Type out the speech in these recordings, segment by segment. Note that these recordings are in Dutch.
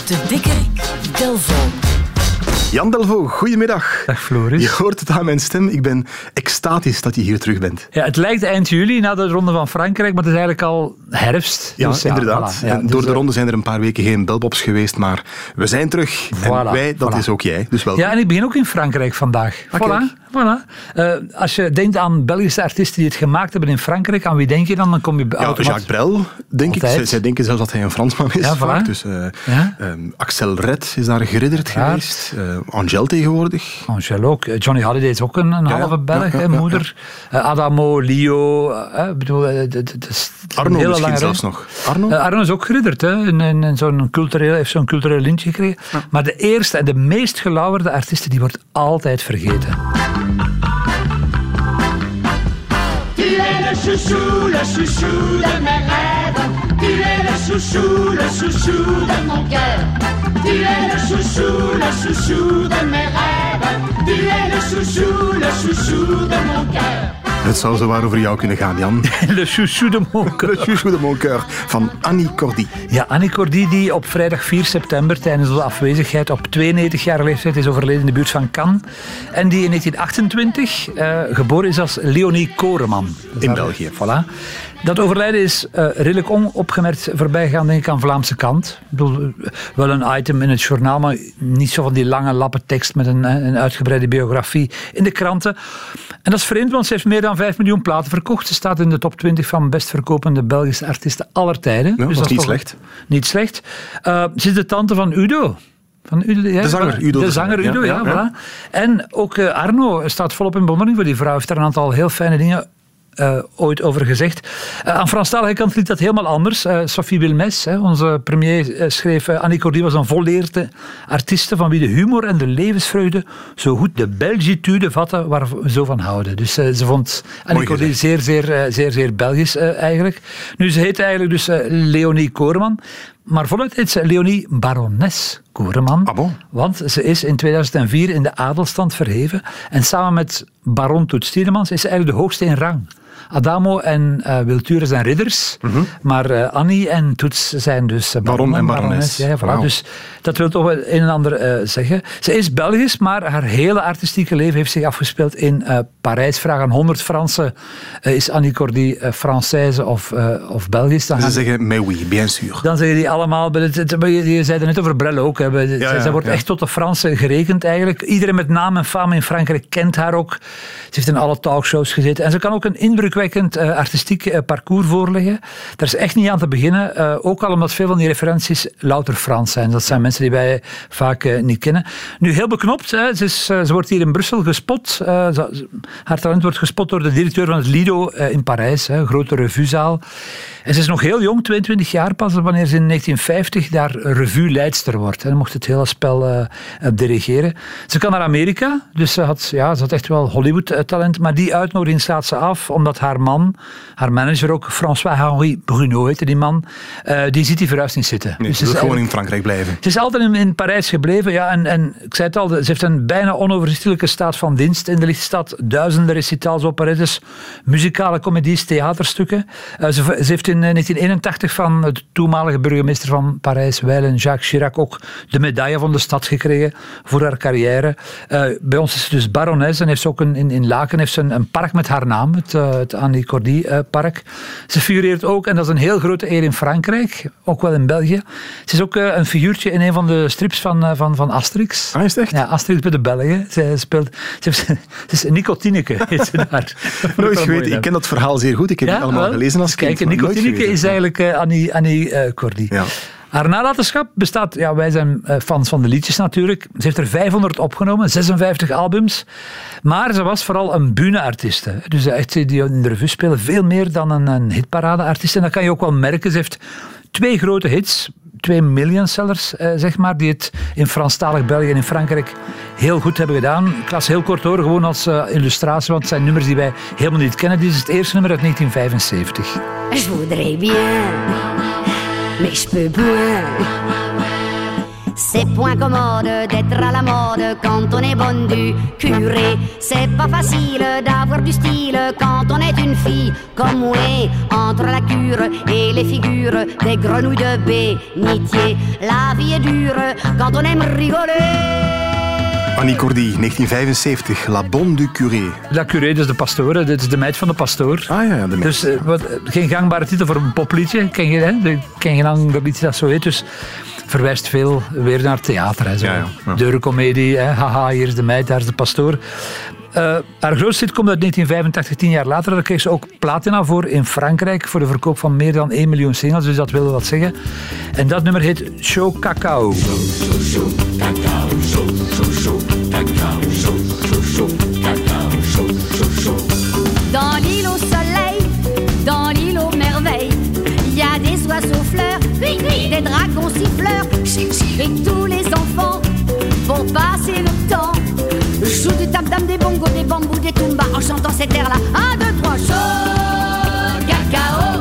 De dikke Delvaux. Jan Delvaux, goedemiddag. Dag Floris. Je hoort het aan mijn stem. Ik ben extatisch dat je hier terug bent. Ja, het lijkt eind juli na de Ronde van Frankrijk, maar het is eigenlijk al herfst. Ja, dus inderdaad. Voilà, ja, en dus door de ronde zijn er een paar weken geen belbops geweest, maar we zijn terug. En wij, dat is ook jij. Dus welkom. Ja, en ik begin ook in Frankrijk vandaag. Okay. Voilà. Als je denkt aan Belgische artiesten die het gemaakt hebben in Frankrijk, aan wie denk je dan? Dan kom je Ja, Jacques Brel, denk Altijd. ik. Zij denken zelfs dat hij een Fransman is. Ja, vaak. voilà. Dus, Axel Red is daar geridderd geweest. Angel tegenwoordig. Angel ook. Johnny Hallyday is ook een halve Belg, moeder. Adamo, Lio. Arno misschien zelfs nog. Arno is ook geridderd. Heeft zo'n cultureel lintje gekregen. Ja. Maar de eerste en de meest gelauwerde artiesten, die wordt altijd vergeten. Tu es le chouchou de mes rêves. Tu es le chouchou de mon cœur. Tu es le chouchou de mes rêves. Tu es le chouchou de mon cœur. Het zou zowaar over jou kunnen gaan, Jan. Le chouchou de mon cœur. Le chouchou de mon cœur van Annie Cordy. Ja, Annie Cordy, die op vrijdag 4 september tijdens de afwezigheid op 92 jaar leeftijd is overleden in de buurt van Cannes. En die in 1928 geboren is als Leonie Koreman. In België. Voilà. Dat overlijden is redelijk onopgemerkt voorbijgegaan, denk ik, aan Vlaamse kant. Ik bedoel, wel een item in het journaal, maar niet zo van die lange lappen tekst met een uitgebreide biografie in de kranten. En dat is vreemd, want ze heeft meer dan 5 miljoen platen verkocht. Ze staat in de top 20 van best verkopende Belgische artiesten aller tijden. Ja, dus dat is niet slecht. Niet slecht. Ze is de tante van Udo. De zanger Udo. De zanger Udo, ja. Voilà. En ook Arno staat volop in bewondering voor die vrouw. Heeft daar een aantal heel fijne dingen ooit over gezegd. Aan Franstalige kant liet dat helemaal anders. Sophie Wilmès, onze premier, schreef... Annie Cordy was een volleerde artieste van wie de humor en de levensvreugde zo goed de Belgitude vatten waar we zo van houden. Dus ze vond Annie Cordy zeer Belgisch eigenlijk. Nu, ze heet eigenlijk dus Leonie Koreman. Maar voluit heet ze Leonie Barones Koreman. Ah bon? Want ze is in 2004 in de adelstand verheven. En samen met baron Toets Tielemans is ze eigenlijk de hoogste in rang. Adamo en Wilture zijn ridders, maar Annie en Toets zijn dus baron en barones. Ja, voilà. Wow. Dus dat wil toch wel een en ander zeggen. Ze is Belgisch, maar haar hele artistieke leven heeft zich afgespeeld in Parijs. Vraag aan 100 Fransen, is Annie Cordy Française of Belgisch? Ze zeggen, mais oui, bien sûr. Dan zeggen die allemaal, je zei het net over Brel ook, zij wordt echt tot de Fransen gerekend eigenlijk. Iedereen met naam en faam in Frankrijk kent haar ook. Ze heeft in alle talkshows gezeten en ze kan ook een indrukwekkend artistiek parcours voorleggen. Daar is echt niet aan te beginnen, ook al omdat veel van die referenties louter Frans zijn. Dat zijn mensen die wij vaak niet kennen. Nu, heel beknopt, ze wordt hier in Brussel gespot. Haar talent wordt gespot door de directeur van het Lido in Parijs, een grote revuezaal. En ze is nog heel jong, 22 jaar pas, wanneer ze in 1950 daar revue-leidster wordt. En dan mocht het hele spel dirigeren. Ze kan naar Amerika, dus ze had echt wel Hollywood-talent, maar die uitnodiging slaat ze af, omdat haar man, haar manager ook, François-Henri Bruno heette die man, die ziet die verhuis niet zitten. Nee, dus ze wil gewoon in Frankrijk blijven. Ze is altijd in Parijs gebleven, ja, en ik zei het al, ze heeft een bijna onoverzichtelijke staat van dienst in de lichtstad. Duizenden recitals, operettes, muzikale comedies, theaterstukken. Ze heeft in 1981 van de toenmalige burgemeester van Parijs, wijlen Jacques Chirac, ook de medaille van de stad gekregen voor haar carrière. Bij ons is ze dus barones en heeft ze ook in Laken heeft ze een park met haar naam, het Annie Cordy park. Ze figureert ook, en dat is een heel grote eer in Frankrijk, ook wel in België. Ze is ook een figuurtje in een van de strips van Asterix. Ah, is het echt? Ja, Asterix bij de Belgen. Ze is Nicotineke, heet ze daar. Nooit geweten. Ik ken dat verhaal zeer goed. Ik heb het allemaal gelezen als kind. Kijk, Nicotineke is eigenlijk Annie Cordy. Ja. Haar nalatenschap bestaat, wij zijn fans van de liedjes natuurlijk. Ze heeft er 500 opgenomen, 56 albums. Maar ze was vooral een bühneartiest. Dus echt die in de revue spelen, veel meer dan een hitparadeartiest. En dat kan je ook wel merken. Ze heeft 2 grote hits, 2 millionsellers, zeg maar, die het in Franstalig België en in Frankrijk heel goed hebben gedaan. Ik las heel kort horen, gewoon als illustratie, want het zijn nummers die wij helemaal niet kennen. Dit is het eerste nummer uit 1975. Je voudrais bien, mais je peux point. C'est point commode d'être à la mode quand on est bonne du curé. C'est pas facile d'avoir du style quand on est une fille comme moi. Entre la cure et les figures des grenouilles de bénitier. La vie est dure quand on aime rigoler. Annie Cordy, 1975, La Bonne du Curé. La Curé, dus de pastoor, dit is de meid van de pastoor. Ah ja, de meid. Dus geen gangbare titel voor een popliedje, ken je geen ander liedje dat zo heet, dus verwijst veel weer naar theater. Hè, zo. Ja. Deurencomedie, haha, hier is de meid, daar is de pastoor. Haar grootste hit komt uit 1985, 10 jaar later. Daar kreeg ze ook platina voor in Frankrijk voor de verkoop van meer dan 1 miljoen singles, dus dat wil wat zeggen. En dat nummer heet Chaud Cacao. Dans l'île au soleil, dans l'île aux merveilles, il y a des oiseaux fleurs, des dragons siffleurs, et tous les enfants vont passer le temps. Jouent du tam-tam, des bongos, des bambous, des tumbas, en chantant cet air-là. 1, 2, 3, chaud cacao,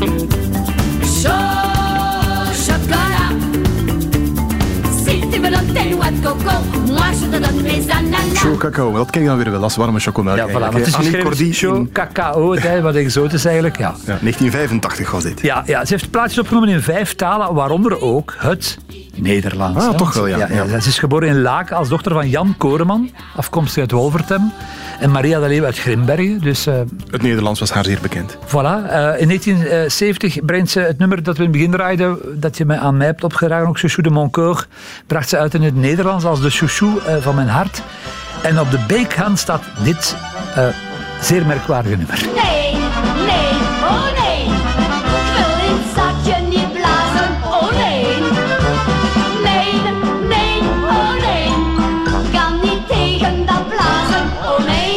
chaud chocolat. Si tu me donnes tes noix de coco, moi je te donne mes ananas. Chaud cacao, dat ken je dan weer wel als warme chocomelk. Ja, voilà, het is geschreven chaud cacao, wat exotisch eigenlijk. Ja. 1985 was dit. Ja, ze heeft plaatjes opgenomen in 5 talen, waaronder ook het Nederlands. Ah, toch wel, ja. Ze is geboren in Laken als dochter van Jan Koreman, afkomstig uit Wolvertem, en Maria de Leeuw uit Grimbergen. Dus, het Nederlands was haar zeer bekend. Voilà. In 1970 brengt ze het nummer dat we in het begin draaiden, dat je aan mij hebt opgedragen, ook Chouchou de mon cœur, bracht ze uit in het Nederlands als de chouchou van mijn hart. En op de B-kant staat dit zeer merkwaardige nummer. Nee, nee, oh nee, ik wil in het zakje niet blazen, oh nee. Nee, nee, oh nee, kan niet tegen dat blazen, oh nee.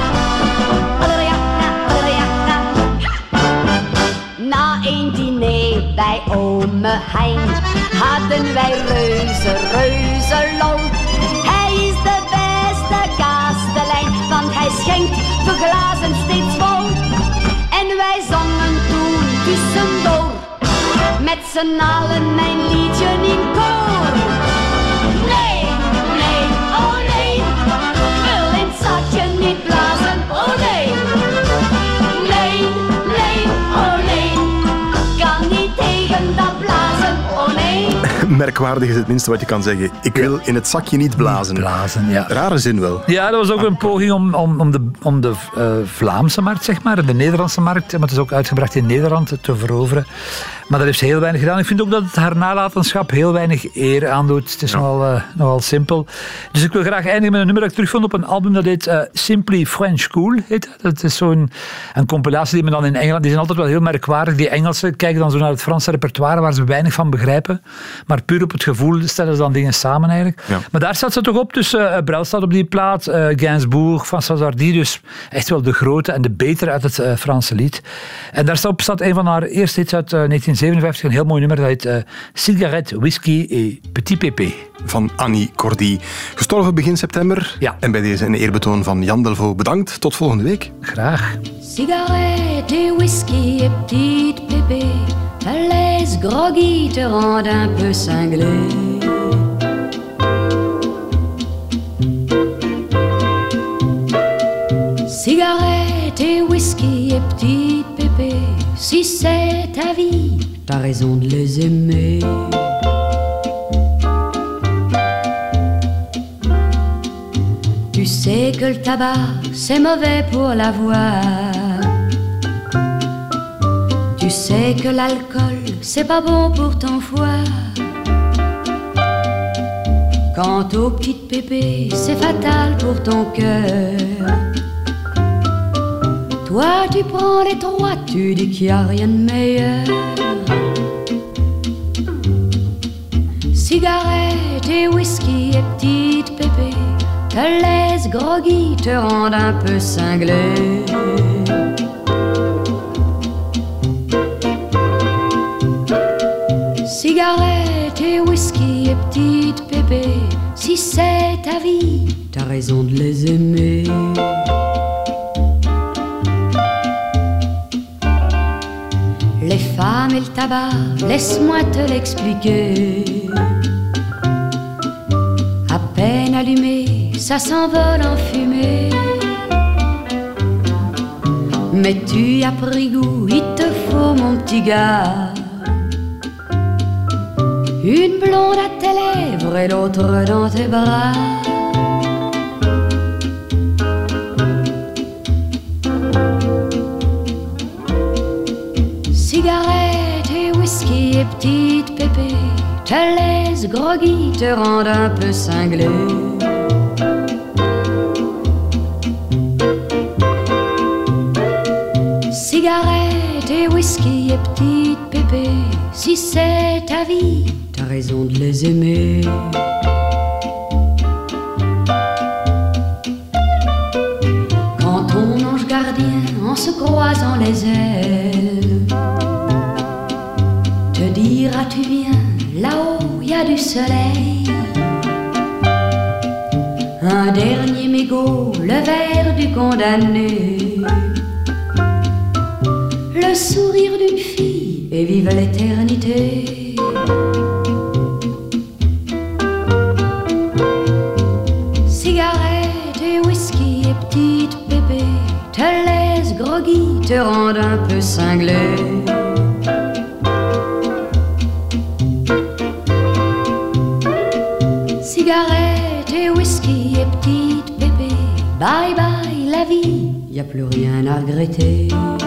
Na een diner bij ome Hein hadden wij reuze lol. Hij is de beste kastelein, want hij schenkt de glazen steeds vol. En wij zongen toen tussendoor, met z'n allen mijn liedje in koor. Nee, nee, oh nee, ik wil in het zakje niet blazen, oh nee. Nee, nee, oh nee, kan niet tegen dat blazen, oh nee. Merkwaardig is het minste wat je kan zeggen. Ik wil in het zakje niet blazen. Ja. Rare zin wel. Ja, dat was ook een poging om de Vlaamse markt, zeg maar, de Nederlandse markt, maar het is ook uitgebracht in Nederland, te veroveren. Maar dat heeft ze heel weinig gedaan. Ik vind ook dat het haar nalatenschap heel weinig eer aandoet. Het is nogal simpel. Dus ik wil graag eindigen met een nummer dat ik terugvond op een album dat heet Simply French Cool. Dat is zo'n compilatie die men dan in Engeland... Die zijn altijd wel heel merkwaardig. Die Engelsen kijken dan zo naar het Franse repertoire waar ze weinig van begrijpen. Maar puur op het gevoel stellen ze dan dingen samen eigenlijk. Ja. Maar daar staat ze toch op. Dus Brel staat op die plaat. Gainsbourg, François Hardy. Dus echt wel de grote en de betere uit het Franse lied. En daar staat een van haar eerste hits uit 1957, een heel mooi nummer, dat heet Cigarette, Whisky et Petit Pépé. Van Annie Cordy. Gestorven begin september. Ja. En bij deze een eerbetoon van Jan Delvaux. Bedankt, tot volgende week. Graag. Cigarette et whisky et Petit Pépé, te laisse groggy, te rend un peu cinglé. Cigarette et whisky et Petit Pépé, si c'est ta vie, t'as raison de les aimer. Tu sais que le tabac, c'est mauvais pour la voix. Tu sais que l'alcool, c'est pas bon pour ton foie. Quant aux petites pépées, c'est fatal pour ton cœur. Toi, tu prends les 3, tu dis qu'il n'y a rien de meilleur. Cigarette et whisky et petite pépé te laisse groggy, te rendent un peu cinglé. Cigarette et whisky et petite pépé, si c'est ta vie, t'as raison de les aimer. Les femmes et le tabac, laisse-moi te l'expliquer. allumé, ça s'envole en fumée. Mais tu as pris goût, il te faut mon petit gars. Une blonde à tes lèvres et l'autre dans tes bras. Cigarette et whisky et petite pépé te laisse groggy, te rendent un peu cinglé. Cigarette et whisky et petite pépé, si c'est ta vie, t'as raison de les aimer. Quand ton ange gardien, en se croisant les ailes, te dira tu viens, là-haut y a du soleil. Un dernier mégot, le verre du condamné, le sourire d'une fille et vive l'éternité. Cigarette et whisky et petite pépé te laisse groggy, te rendent un peu cinglé. Cigarette et whisky et petite pépé, bye bye la vie, y a plus rien à regretter.